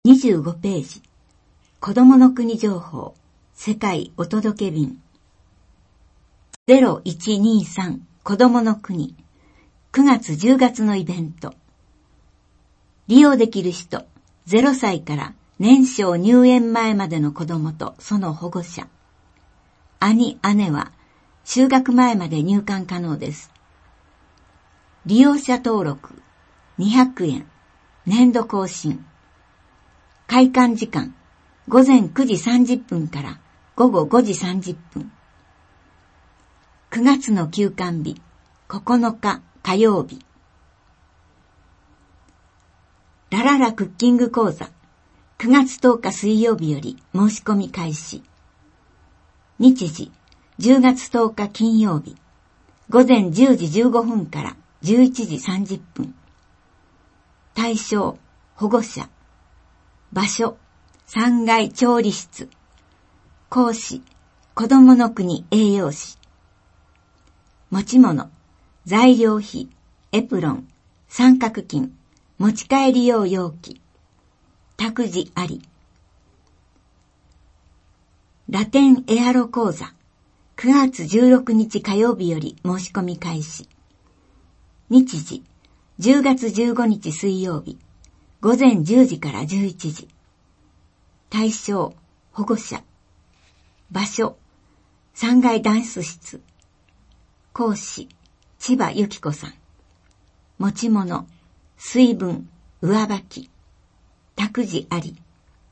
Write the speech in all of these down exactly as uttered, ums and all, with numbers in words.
にじゅうごページ、子供の国情報、世界お届け便。ゼロいちにさん子供の国、くがつじゅうがつのイベント。利用できる人、ゼロさいから年少入園前までの子供とその保護者。兄、姉は就学前まで入館可能です。利用者登録、にひゃくえん、年度更新。開館時間、ごぜんくじさんじゅっぷんからごごごじさんじゅっぷん。くがつの休館日、ここのか火曜日。ラララクッキング講座、くがつとおか水曜日より申し込み開始。日時、じゅうがつとおか金曜日、ごぜんじゅうじじゅうごふんからじゅういちじさんじゅっぷん。対象、保護者。場所、さんがい調理室。講師、子供の国栄養士。持ち物、材料費、エプロン、三角巾、持ち帰り用容器。託児あり。ラテンエアロ講座、くがつじゅうろくにち火曜日より申し込み開始。日時、じゅうがつじゅうごにち水曜日、ごぜんじゅうじからじゅういちじ。対象、保護者。場所、さんがいダンス室。講師、千葉由紀子さん。持ち物、水分、上履き。託児あり。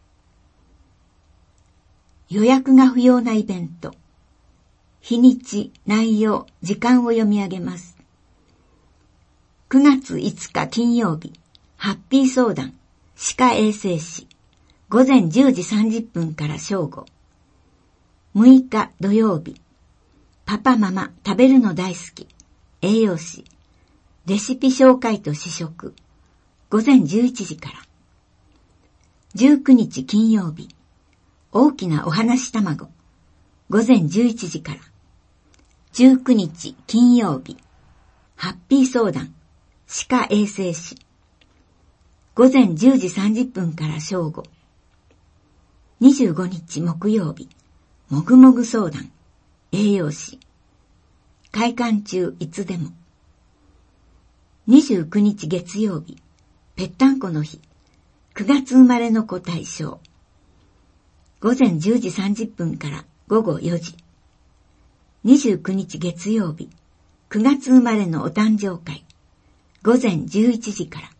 予約が不要なイベント。日にち、内容、時間を読み上げます。くがついつか金曜日、ハッピー相談、歯科衛生士、ごぜんじゅうじさんじゅっぷんから正午。むいか土曜日、パパママ食べるの大好き、栄養士、レシピ紹介と試食、ごぜんじゅういちじから。じゅうくにち金曜日、大きなお話卵、ごぜんじゅういちじから。じゅうくにち金曜日、ハッピー相談、歯科衛生士、ごぜんじゅうじさんじゅっぷんから正午。にじゅうごにち木曜日、もぐもぐ相談、栄養士、開館中いつでも。にじゅうくにち月曜日、ぺったんこの日、くがつ生まれの子対象。ごぜんじゅうじさんじゅっぷんからごごよじ。にじゅうくにち月曜日、くがつ生まれのお誕生会。ごぜんじゅういちじから。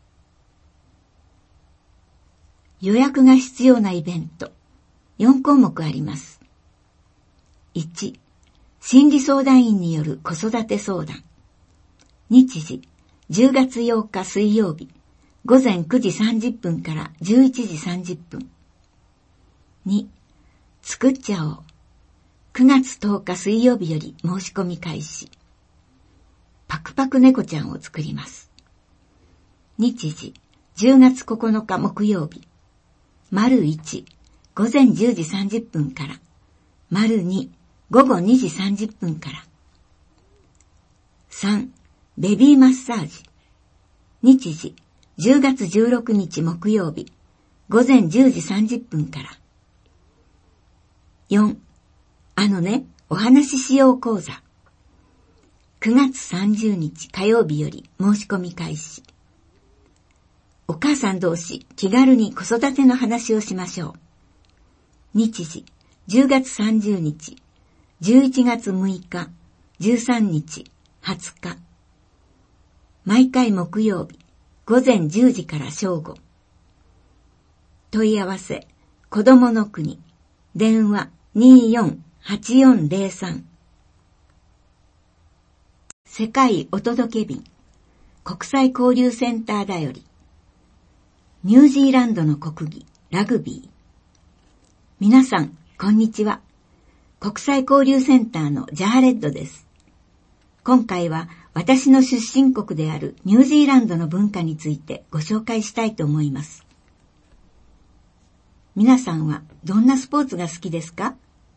予約が必要なイベント。よんこうもくあります。いち、心理相談員による子育て相談。日時、じゅうがつようか水曜日、ごぜんくじさんじゅっぷんからじゅういちじさんじゅっぷん。に、作っちゃおう。くがつとおか水曜日より申し込み開始。パクパク猫ちゃんを作ります。日時、じゅうがつここのか木曜日。丸いち、ごぜんじゅうじさんじゅっぷんから。丸に、ごごにじさんじゅっぷんから。さん、ベビーマッサージ。日時、じゅうがつじゅうろくにち木曜日。ごぜんじゅうじさんじゅっぷんから。よん、あのね、お話ししよう講座。くがつさんじゅうにち火曜日より申し込み開始。お母さん同士気軽に子育ての話をしましょう。日時、じゅうがつさんじゅうにち、じゅういちがつむいか、じゅうさんにち、はつか。毎回木曜日、ごぜんじゅうじから正午。問い合わせ、子供の国、電話にーよんはちよんぜろさん。世界お届け便、国際交流センターだより。ニュージーランドの国技、ラグビー。皆さん、こんにちは。国際交流センターのジャーレッドです。今回は私の出身国であるニュージーランドの文化についてご紹介したいと思います。皆さんはどんなスポーツが好きですか？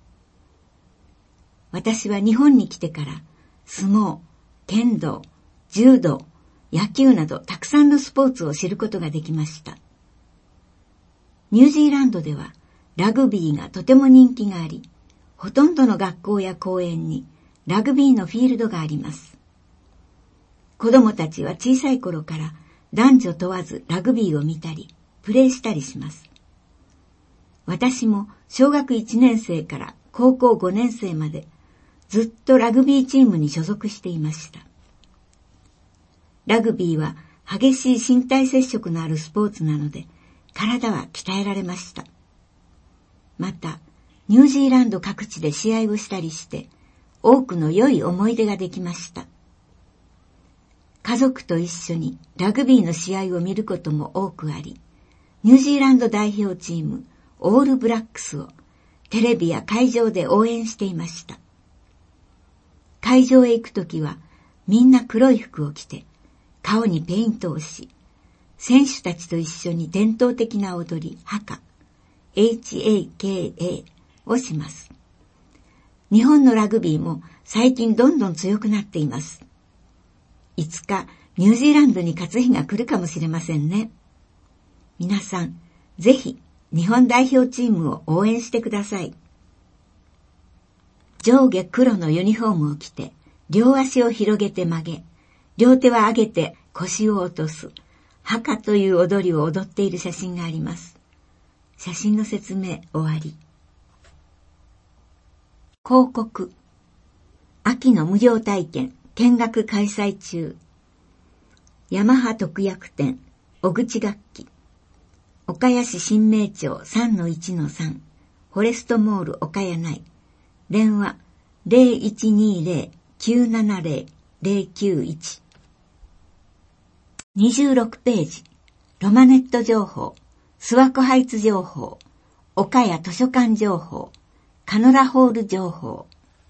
私は日本に来てから相撲、剣道、柔道、野球などたくさんのスポーツを知ることができました。 ニュージーランドではラグビーがとても人気があり、ほとんどの学校や公園にラグビーのフィールドがあります。子供たちは小さい頃から男女問わずラグビーを見たり、プレーしたりします。私も小学いちねん生から高校ごねん生までずっとラグビーチームに所属していました。ラグビーは激しい身体接触のあるスポーツなので、体は鍛えられました。また、ニュージーランド各地で試合をしたりして、多くの良い思い出ができました。家族と一緒にラグビーの試合を見ることも多くあり、ニュージーランド代表チーム、オールブラックスをテレビや会場で応援していました。会場へ行くときは、みんな黒い服を着て、顔にペイントをし、選手たちと一緒に伝統的な踊り、ハカ、エイチエーケーエー をします。日本のラグビーも最近どんどん強くなっています。いつかニュージーランドに勝つ日が来るかもしれませんね。皆さん、ぜひ日本代表チームを応援してください。上下黒のユニフォームを着て、両足を広げて曲げ、両手は上げて腰を落とす、ハカという踊りを踊っている写真があります。写真の説明終わり。広告。秋の無料体験、見学開催中。ヤマハ特約店、小口楽器。岡谷市新名町 さんのいちのさん、フォレストモール岡谷内。電話 ゼロいちにゼロ きゅうななゼロ ゼロきゅういち。にじゅうろくページ、ロマネット情報、諏訪湖ハイツ情報、岡谷図書館情報、カノラホール情報。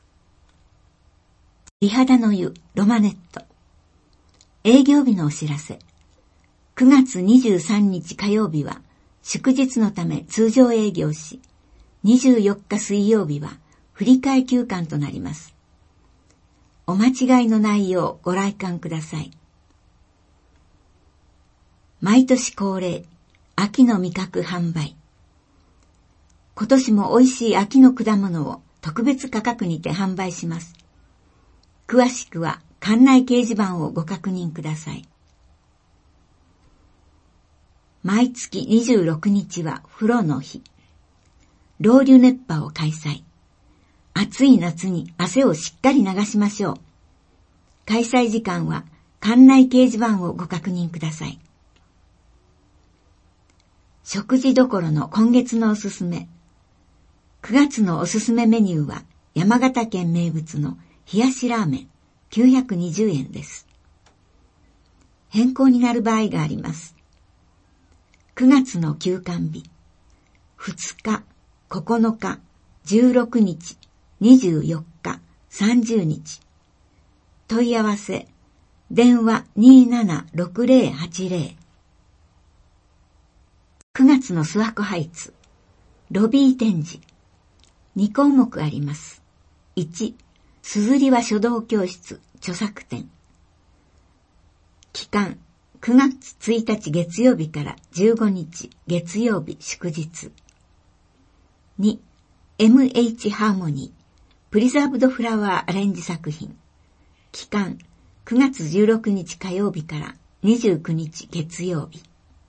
美肌の湯、ロマネット。営業日のお知らせ。くがつにじゅうさんにち火曜日は祝日のため通常営業し、にじゅうよっか水曜日は振り替え休館となります。お間違いのないようご来館ください。毎年恒例、秋の味覚販売。今年も美味しい秋の果物を特別価格にて販売します。詳しくは館内掲示板をご確認ください。毎月にじゅうろくにちは風呂の日。ロウリュ熱波を開催。暑い夏に汗をしっかり流しましょう。開催時間は館内掲示板をご確認ください。食事どころの今月のおすすめ。くがつのおすすめメニューは山形県名物の冷やしラーメンきゅうひゃくにじゅうえんです。変更になる場合があります。くがつの休館日、ふつか、ここのか、じゅうろくにち、にじゅうよっか、さんじゅうにち。問い合わせ、電話 にーななろくゼロはちゼロ。くがつの諏訪湖ハイツ、ロビー展示。にこうもくあります。いち、すずりわ書道教室著作展。期間、くがつついたち月曜日からじゅうごにち月曜日祝日。に、エムエイチ ハーモニー、プリザーブドフラワーアレンジ作品。期間、くがつじゅうろくにち火曜日からにじゅうくにち月曜日。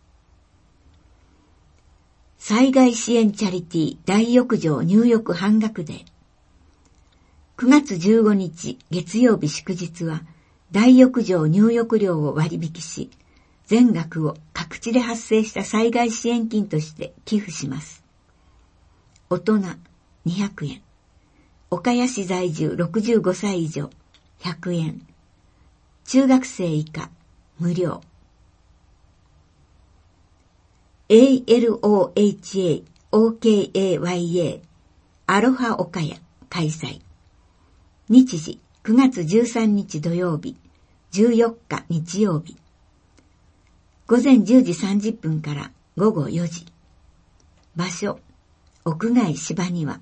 災害支援チャリティー大浴場入浴半額デー。くがつじゅうごにち月曜日祝日は大浴場入浴料を割引し、全額を各地で発生した災害支援金として寄付します。大人にひゃくえん。岡谷市在住ろくじゅうごさい以上ひゃくえん。中学生以下無料。エーエルオーエイチエーオーケーエーワイエー アロハ岡谷開催。日時くがつじゅうさんにち土曜日、じゅうよっか日曜日。午前じゅうじさんじゅっぷんから午後よじ。場所、屋外芝庭。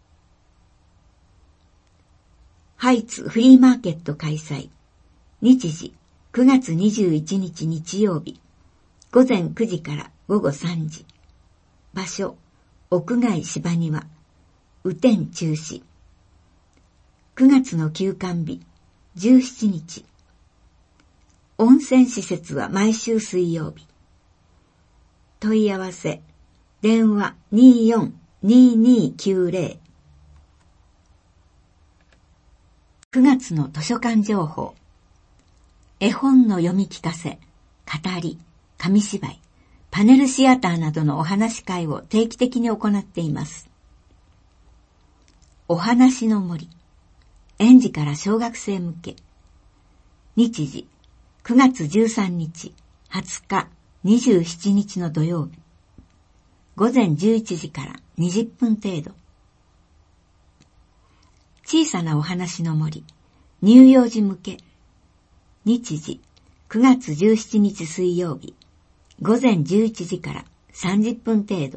ハイツフリーマーケット開催。日時くがつにじゅういちにち日曜日。午前くじから午後さんじ。 場所、屋外芝庭、雨天中止。くがつの休館日、じゅうしちにち。温泉施設は毎週水曜日。問い合わせ、電話 にーよんにーにーきゅうゼロ。くがつの図書館情報。絵本の読み聞かせ、語り、紙芝居、パネルシアターなどのお話会を定期的に行っています。お話の森。園児から小学生向け。日時、くがつじゅうさんにち、はつか、にじゅうしちにちの土曜日。午前じゅういちじからにじゅっぷん程度。小さなお話の森、乳幼児向け。日時、くがつじゅうしちにち水曜日。午前じゅういちじからさんじゅっぷん程度。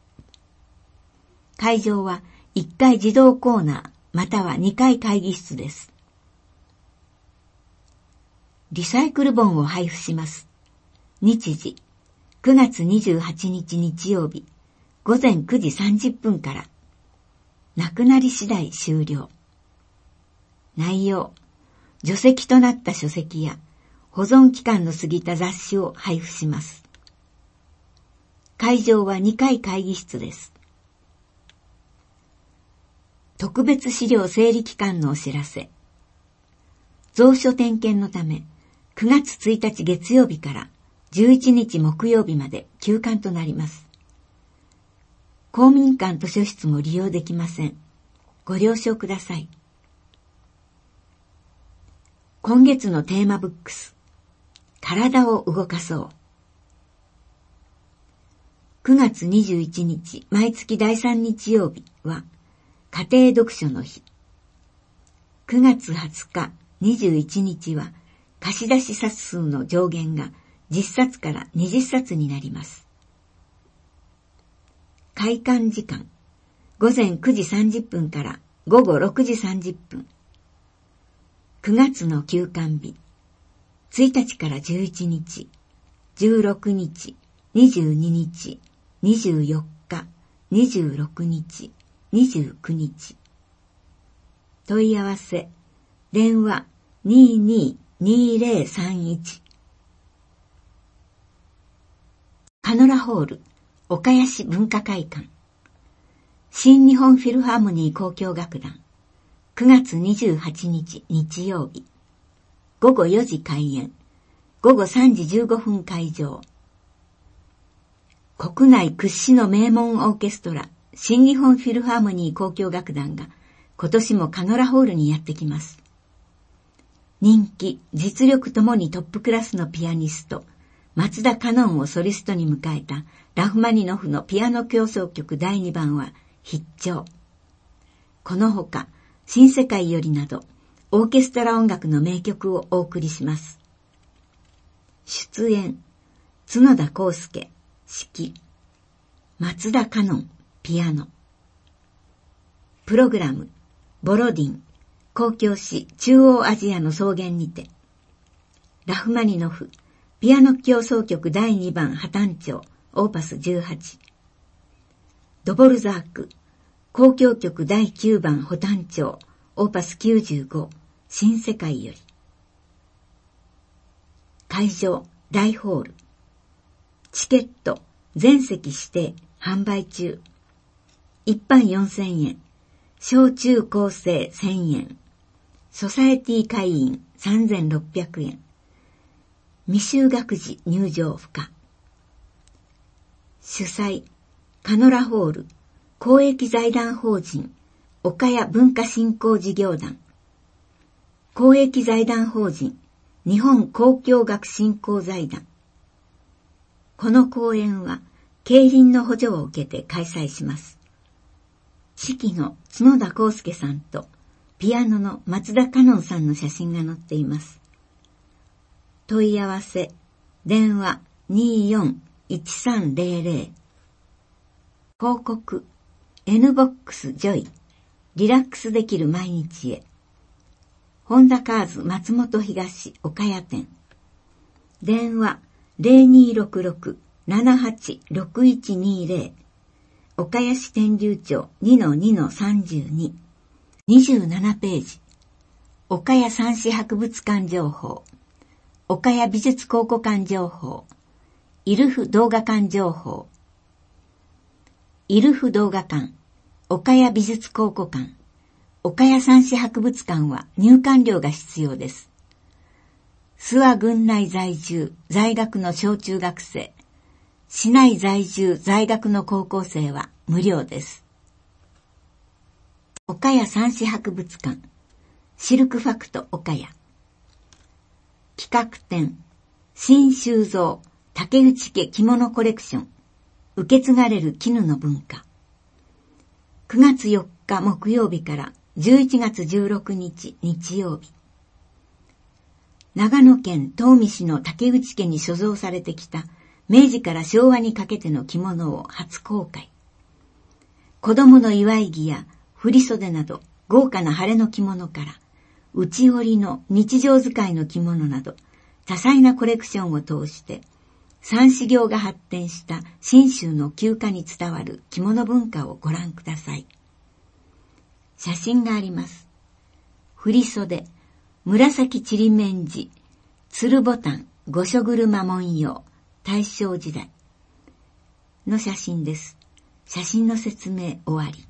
会場はいっかい児童コーナーまたはにかい会議室です。リサイクル本を配布します。日時、くがつにじゅうはちにち日曜日、午前くじさんじゅっぷんから。なくなり次第終了。内容、除籍となった書籍や保存期間の過ぎた雑誌を配布します。会場はにかい会議室です。特別資料整理期間のお知らせ。蔵書点検のため、くがつついたち月曜日からじゅういちにち木曜日まで休館となります。公民館図書室も利用できません。ご了承ください。今月のテーマブックス。体を動かそう。くがつにじゅういちにち毎月だいさん日曜日は家庭読書の日。くがつはつかにじゅういちにちは貸し出し冊数の上限がじっさつからにじゅっさつになります。開館時間、ごぜんくじさんじゅっぷんからごごろくじさんじゅっぷん。くがつの休館日、ついたちからじゅういちにち、じゅうろくにち、にじゅうににち、にじゅうよっか、にじゅうろくにち、にじゅうくにち。問い合わせ、電話 にーにーにーぜろさんいち。カノラホール、岡谷市文化会館。新日本フィルハーモニー交響楽団。くがつにじゅうはちにち日曜日。ごごよじ開演。ごごさんじじゅうごふん会場。国内屈指の名門オーケストラ、新日本フィルハーモニー交響楽団が今年もカノラホールにやってきます。人気、実力ともにトップクラスのピアニスト、松田カノンをソリストに迎えたラフマニノフのピアノ協奏曲だいにばんは必聴。このほか、新世界よりなど、オーケストラ音楽の名曲をお送りします。出演、角田康介、指揮、松田カノン、ピアノ。プログラム、ボロディン、交響詩中央アジアの草原にて。ラフマニノフ、ピアノ協奏曲だいにばん破綻調、オーパスじゅうはち。ドボルザーク、交響曲だいきゅうばん破綻調、オーパスきゅうじゅうご、新世界より。会場、大ホール。チケット、全席指定、販売中。一般よんせんえん、小中高生せんえん、ソサエティ会員さんぜんろっぴゃくえん。未就学児入場不可。主催、カノラホール、公益財団法人、岡谷文化振興事業団。公益財団法人、日本交響楽振興財団。この公演は、競輪の補助を受けて開催します。指揮の角田康介さんと、ピアノの松田カノンさんの写真が載っています。問い合わせ、電話 にーよんいちさんぜろぜろ。広告、N ボックスジョイ、リラックスできる毎日へ。ホンダカーズ松本東岡谷店。電話 ゼロにーろくろく ななはちろくいちにーぜろ。 岡谷市天竜町 にのにのさんじゅうに、にじゅうななページ、岡谷三市博物館情報、岡谷美術考古館情報、イルフ動画館情報、イルフ動画館、岡谷美術考古館、岡谷三市博物館は入館料が必要です。諏訪郡内在住、在学の小中学生、市内在住、在学の高校生は無料です。岡谷三市博物館、シルクファクト岡谷。企画展、新収蔵、竹内家着物コレクション、受け継がれる絹の文化。くがつよっか木曜日からじゅういちがつじゅうろくにち日曜日。長野県東御市の竹内家に所蔵されてきた明治から昭和にかけての着物を初公開。子供の祝い着や振袖など豪華な晴れの着物から、内織の日常使いの着物など多彩なコレクションを通して、三市業が発展した信州の旧家に伝わる着物文化をご覧ください。写真があります。振袖、紫ちりめん地、つるボタン、御所車文様、大正時代の写真です。写真の説明終わり。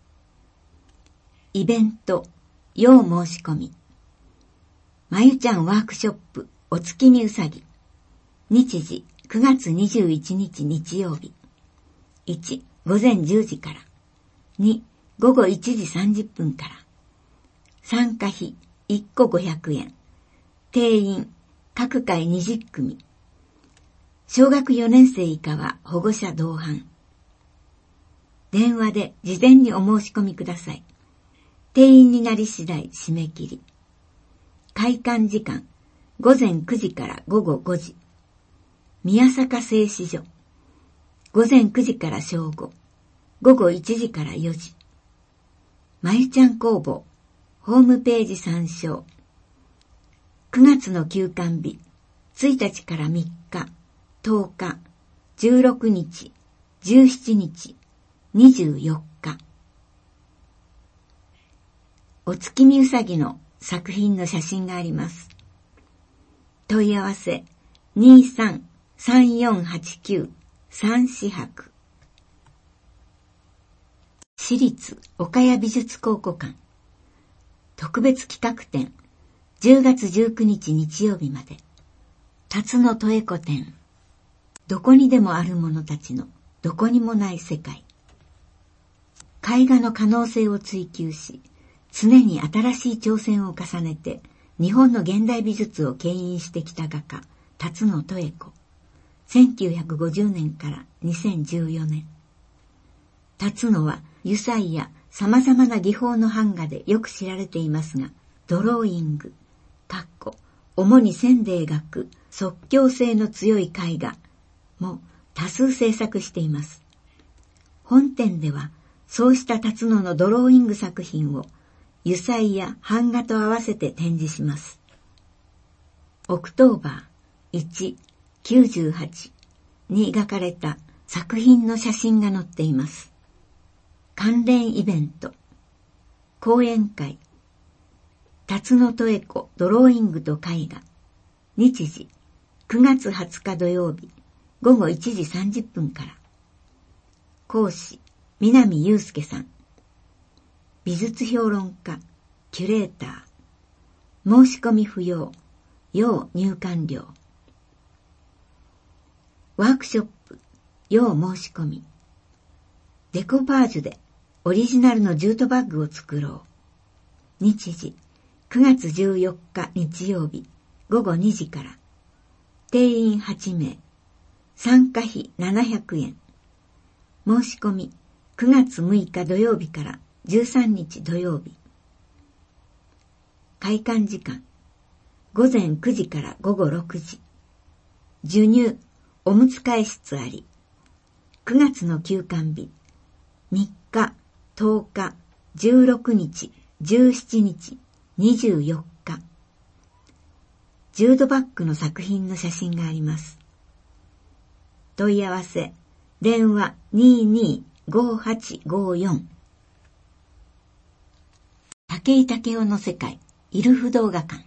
イベント、要申し込み。まゆちゃんワークショップ、お月見うさぎ。日時、くがつにじゅういちにち日曜日。いち、午前じゅうじから。に、午後いちじさんじゅっぷんから。参加費、いっこごひゃくえん。定員、各回にじゅっくみ。小学よねん生以下は保護者同伴。電話で事前にお申し込みください。定員になり次第締め切り。開館時間、ごぜんくじからごごごじ。宮坂製糸所。ごぜんくじから正午。ごごいちじからよじ。まゆちゃん工房。ホームページ参照。くがつの休館日。ついたちからみっか、とおか、じゅうろくにち、じゅうしちにち、にじゅうよっか。お月見うさぎの作品の写真があります。問い合わせ にさんさんよんはちきゅう 三市博。市立岡谷美術考古館特別企画展、じゅうがつじゅうくにち日曜日まで。辰野とえこ展。どこにでもある者たちのどこにもない世界。絵画の可能性を追求し、常に新しい挑戦を重ねて日本の現代美術を牽引してきた画家、辰野とえこ。せんきゅうひゃくごじゅうねんからにせんじゅうよねん。辰野は油彩や様々な技法の版画でよく知られていますが、ドローイング、かっこ、主に線で描く即興性の強い絵画も多数制作しています。本展では、そうした辰野のドローイング作品を油彩や版画と合わせて展示します。オクトーバーいち、きゅうじゅうはちに描かれた作品の写真が載っています。関連イベント、講演会、辰野とえこドローイングと絵画。日時、くがつはつか土曜日、ごごいちじさんじゅっぷんから。講師、南祐介さん。美術評論家、キュレーター。申し込み不要、要入館料。ワークショップ、要申し込み。デコパージュでオリジナルのジュートバッグを作ろう。日時、くがつじゅうよっか日曜日、ごごにじから。定員はちめい。参加費ななひゃくえん。申し込み、くがつむいか土曜日からじゅうさんにち土曜日。開館時間、ごぜんくじからごごろくじ。授乳、おむつ替え室あり。くがつの休館日、みっか、とおか、じゅうろくにち、じゅうしちにち、にじゅうよっか。ジュードバッグの作品の写真があります。問い合わせ、電話 にーにーごはちごよん。武井武雄の世界、イルフ動画館。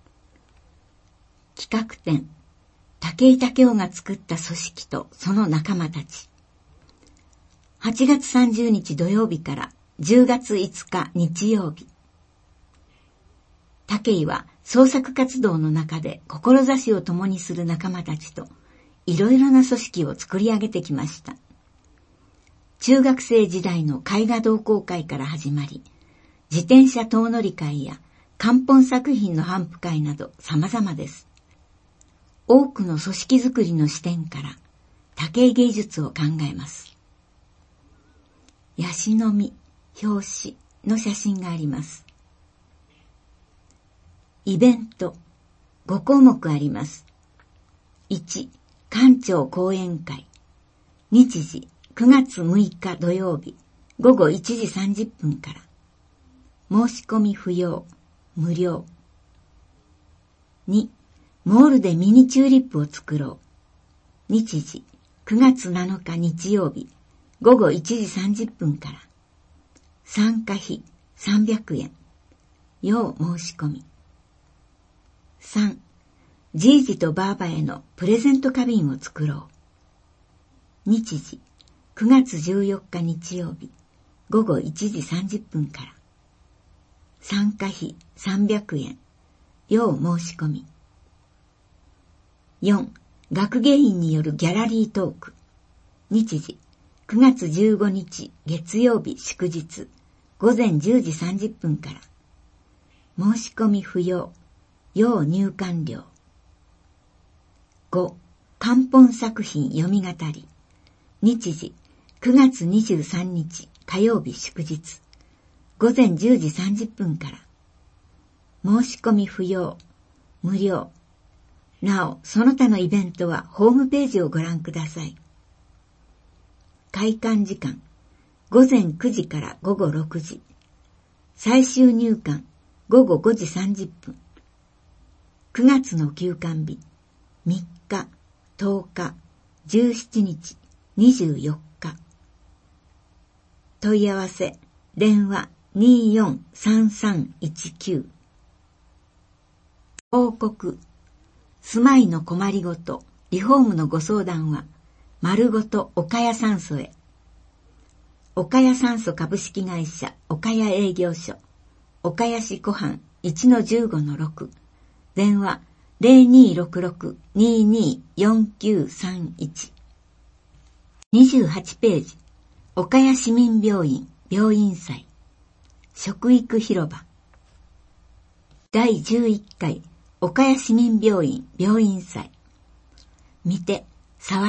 企画展、武井武雄が作った組織とその仲間たち。はちがつさんじゅうにち土曜日からじゅうがついつか日曜日。武井は創作活動の中で志を共にする仲間たちといろいろな組織を作り上げてきました。中学生時代の絵画同好会から始まり、自転車遠乗り会や漢本作品の頒布会など様々です。多くの組織づくりの視点から武井芸術を考えます。ヤシの実、表紙の写真があります。イベント、ごこうもくあります。いち、館長講演会。日時、くがつむいか土曜日、ごごいちじさんじゅっぷんから。申し込み不要、無料。に、モールでミニチューリップを作ろう。日時、くがつなのか日曜日、ごごいちじさんじゅっぷんから。参加費さんびゃくえん。要申し込み。さん、じいじとばあばへのプレゼント花瓶を作ろう。日時、くがつじゅうよっか日曜日、ごごいちじさんじゅっぷんから。参加費さんびゃくえん。要申し込み。よん、学芸員によるギャラリートーク。日時、くがつじゅうごにち月曜日祝日、ごぜんじゅうじさんじゅっぷんから。申し込み不要。要入館料。ご、漢本作品読み語り。日時、くがつにじゅうさんにち火曜日祝日、ごぜんじゅうじさんじゅっぷんから。申し込み不要、無料。なお、その他のイベントはホームページをご覧ください。開館時間、ごぜんくじからごごろくじ。最終入館、ごごごじさんじゅっぷん。くがつの休館日、みっか、とおか、じゅうしちにち、にじゅうよっか。問い合わせ、電話にーよんさんさんいちきゅう。報告、住まいの困りごと、リフォームのご相談は、丸ごと岡谷酸素へ。岡谷酸素株式会社岡谷営業所、岡谷市湖畔 いちのじゅうごのろく。電話 ゼロにーろくろく にーにーよんきゅうさんいち。にじゅうはちページ、岡谷市民病院病院祭、食育広場。だいじゅういっかい岡谷市民病院病院祭。見て、触って、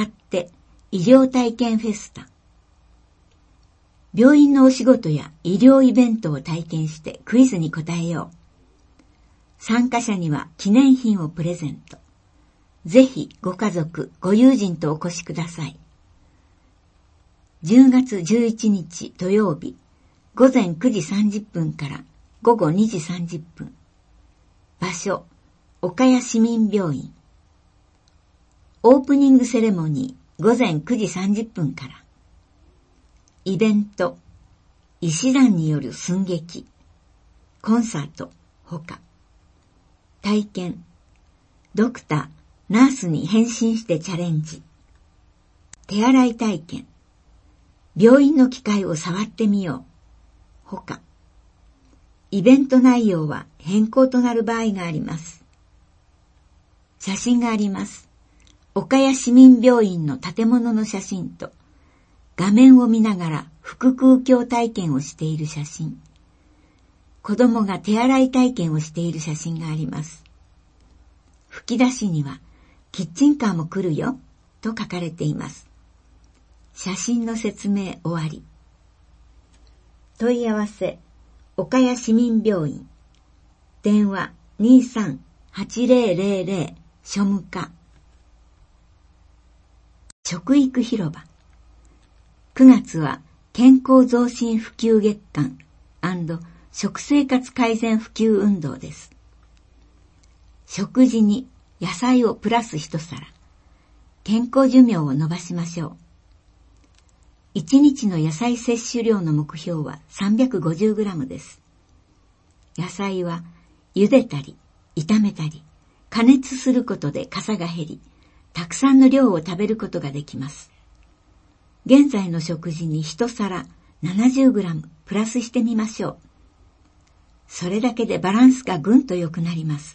医療体験フェスタ。病院のお仕事や医療イベントを体験してクイズに答えよう。参加者には記念品をプレゼント。ぜひご家族、ご友人とお越しください。じゅうがつじゅういちにち土曜日、ごぜんくじさんじゅっぷんからごごにじさんじゅっぷん。場所、岡谷市民病院。オープニングセレモニーごぜんくじさんじゅっぷんから。イベント、医師団による寸劇、コンサート、ほか。体験、ドクター、ナースに変身してチャレンジ。手洗い体験、病院の機械を触ってみよう。ほか。イベント内容は変更となる場合があります。写真があります。岡谷市民病院の建物の写真と、画面を見ながら腹腔鏡体験をしている写真。子供が手洗い体験をしている写真があります。吹き出しには、キッチンカーも来るよ、と書かれています。写真の説明終わり。問い合わせ、岡谷市民病院。電話にーさんはちぜろぜろぜろ、庶務課。食育広場。くがつは健康増進普及月間&食生活改善普及運動です。食事に野菜をプラス一皿。健康寿命を伸ばしましょう。 いちにちの野菜摂取量の目標は さんびゃくごじゅうグラム です。野菜は茹でたり、炒めたり、加熱することでかさが減り、たくさんの量を食べることができます。現在の食事に一皿 ななじゅうグラム プラスしてみましょう。それだけでバランスがぐんと良くなります。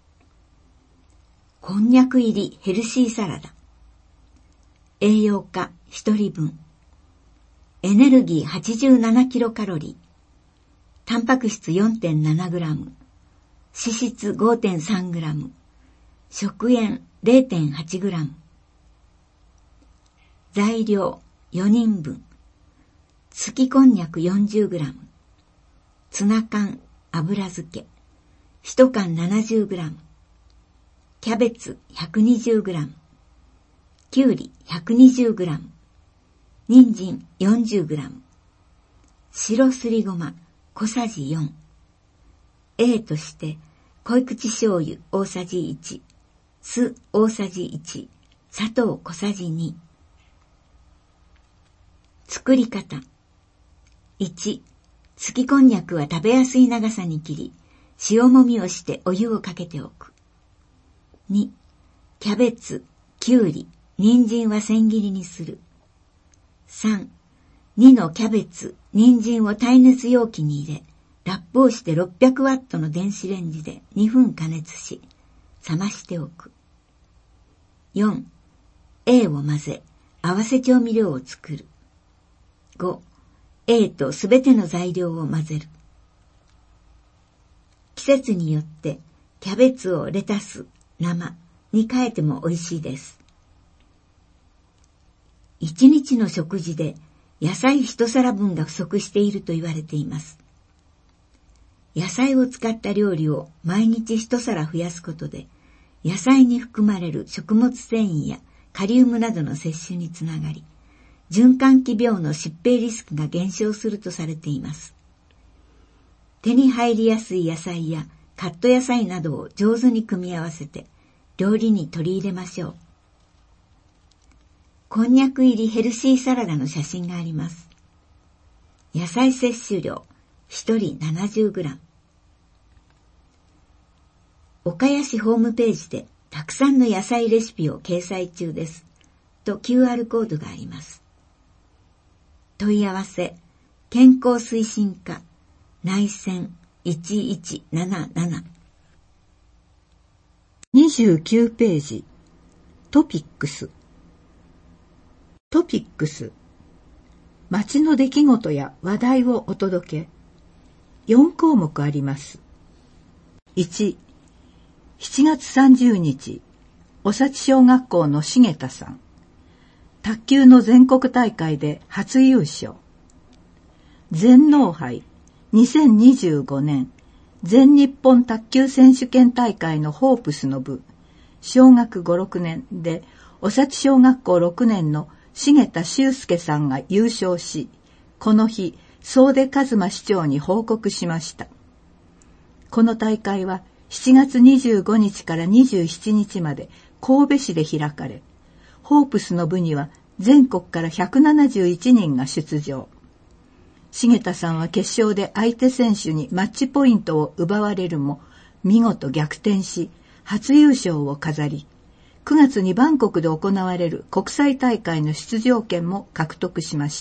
こんにゃく入りヘルシーサラダ。栄養価ひとりぶん。エネルギー はちじゅうななキロカロリー。タンパク質 よんてんななグラム。脂質 ごてんさんグラム。食塩 れいてんはちグラム。材料よにんぶん。月こんにゃく よんじゅうグラム。ツナ缶油漬けいちかん ななじゅうグラム。キャベツ ひゃくにじゅうグラム。きゅうり ひゃくにじゅうグラム。人参 よんじゅうグラム。白すりごま小さじよん。A として濃口醤油大さじいち、酢大さじいち、砂糖小さじに。作り方。いち、月こんにゃくは食べやすい長さに切り、塩もみをしてお湯をかけておく。に、キャベツ、きゅうり、人参は千切りにする。さん、にのキャベツ、人参を耐熱容器に入れ、ラップをしてろっぴゃくワットの電子レンジでにふん加熱し、冷ましておく。よん、A を混ぜ、合わせ調味料を作る。ご、A とすべての材料を混ぜる。季節によってキャベツをレタス、生に変えても美味しいです。一日の食事で野菜一皿分が不足していると言われています。野菜を使った料理を毎日一皿増やすことで、野菜に含まれる食物繊維やカリウムなどの摂取につながり、循環器病の疾病リスクが減少するとされています。手に入りやすい野菜やカット野菜などを上手に組み合わせて料理に取り入れましょう。こんにゃく入りヘルシーサラダの写真があります。野菜摂取量ひとり ななじゅうグラム。岡谷市ホームページでたくさんの野菜レシピを掲載中ですと キューアール コードがあります。問い合わせ健康推進課内線いちいちなななな。 にじゅうきゅうページトピックス。トピックス。街の出来事や話題をお届け。よんこうもくあります。いち、しちがつさんじゅうにち、おさち小学校の重田さん。卓球の全国大会で初優勝。全農杯にせんにじゅうごねん全日本卓球選手権大会のホープスの部、小学ご、ろくねんで、おさち小学校ろくねんの重田修介さんが優勝し、この日、総出一馬市長に報告しました。この大会はしちがつにじゅうごにちからにじゅうしちにちまで神戸市で開かれ、ホープスの部には全国からひゃくななじゅういちにんが出場。重田さんは決勝で相手選手にマッチポイントを奪われるも、見事逆転し、初優勝を飾り、くがつにバンコクで行われる国際大会の出場権も獲得しました。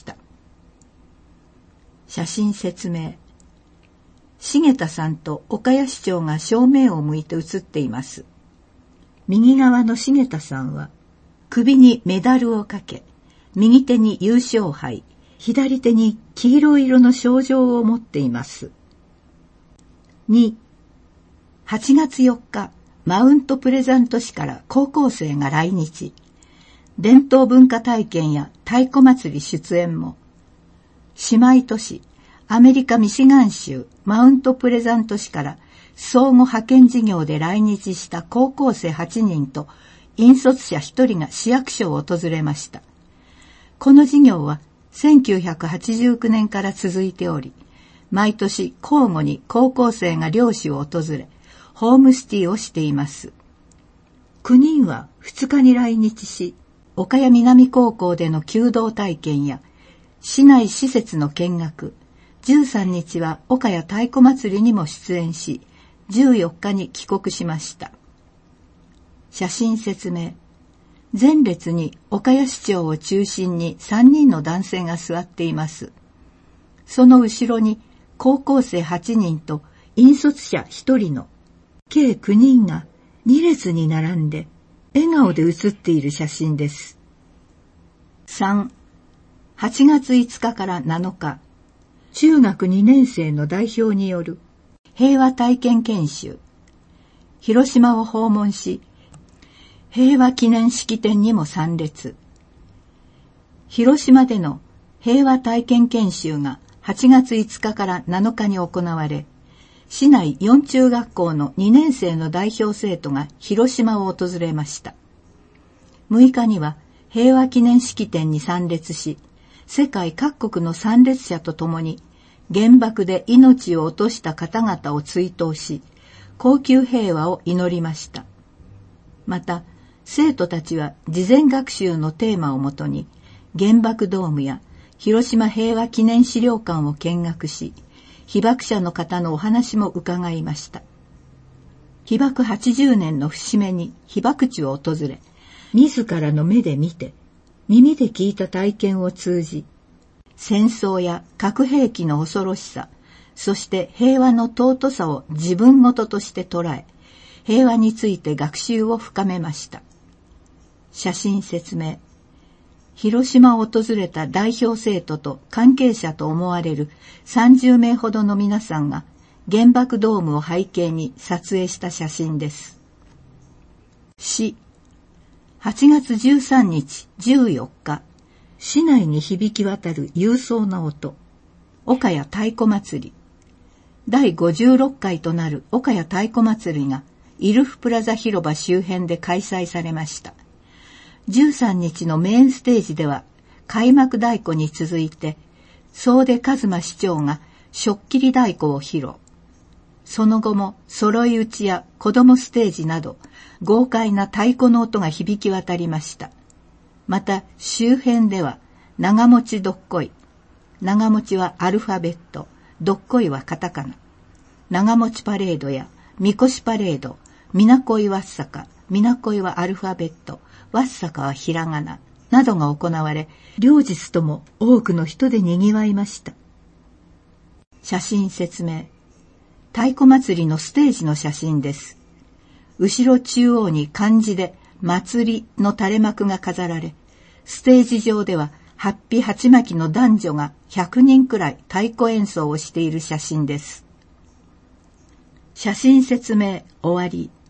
写真説明。重田さんと岡谷市長が正面を向いて写っています。右側の重田さんは、首にメダルをかけ、右手に優勝杯、左手に黄色色の賞状を持っています。に、はちがつよっか、マウントプレザント市から高校生が来日。伝統文化体験や太鼓祭り出演も。姉妹都市、アメリカミシガン州マウントプレザント市から相互派遣事業で来日した高校生はちにんと引率者ひとりが市役所を訪れました。この事業はせんきゅうひゃくはちじゅうきゅうねんから続いており、毎年交互に高校生が漁師を訪れ、ホームステイをしています。きゅうにんはふつかに来日し、岡谷南高校での弓道体験や市内施設の見学、じゅうさんにちは岡谷太鼓祭りにも出演し、じゅうよっかに帰国しました。写真説明。前列に岡谷市長を中心にさんにんの男性が座っています。その後ろに高校生はちにんと引率者ひとりの計きゅうにんがに列に並んで笑顔で写っている写真です。さん、はちがついつかからなのか、中学にねん生の代表による平和体験研修。広島を訪問し、平和記念式典にも参列。広島での平和体験研修がはちがついつかからなのかに行われ、市内よん中学校のにねん生の代表生徒が広島を訪れました。むいかには平和記念式典に参列し、世界各国の参列者とともに原爆で命を落とした方々を追悼し、恒久平和を祈りました。また、生徒たちは事前学習のテーマをもとに、原爆ドームや広島平和記念資料館を見学し、被爆者の方のお話も伺いました。被爆はちじゅうねんの節目に被爆地を訪れ、自らの目で見て、耳で聞いた体験を通じ、戦争や核兵器の恐ろしさ、そして平和の尊さを自分ごととして捉え、平和について学習を深めました。写真説明。広島を訪れた代表生徒と関係者と思われるさんじゅうめいほどの皆さんが原爆ドームを背景に撮影した写真です。し、はちがつじゅうさんにち、じゅうよっか、市内に響き渡る勇壮な音、岡谷太鼓祭り。だいごじゅうろっかいとなる岡谷太鼓祭りがイルフプラザ広場周辺で開催されました。じゅうさんにちのメインステージでは開幕太鼓に続いて総出一馬市長がしょっきり太鼓を披露。その後も揃い打ちや子供ステージなど豪快な太鼓の音が響き渡りました。また周辺では長持ちどっこい、長持ちはアルファベット、どっこいはカタカナ、長持ちパレードやみこしパレード、みなこいわっさか、みなこいはアルファベット、わっさかはひらがななどが行われ、両日とも多くの人で賑わいました。写真説明。太鼓祭りのステージの写真です。後ろ中央に漢字で祭りの垂れ幕が飾られ、ステージ上では八匹八巻きの男女がひゃくにんくらい太鼓演奏をしている写真です。写真説明終わり。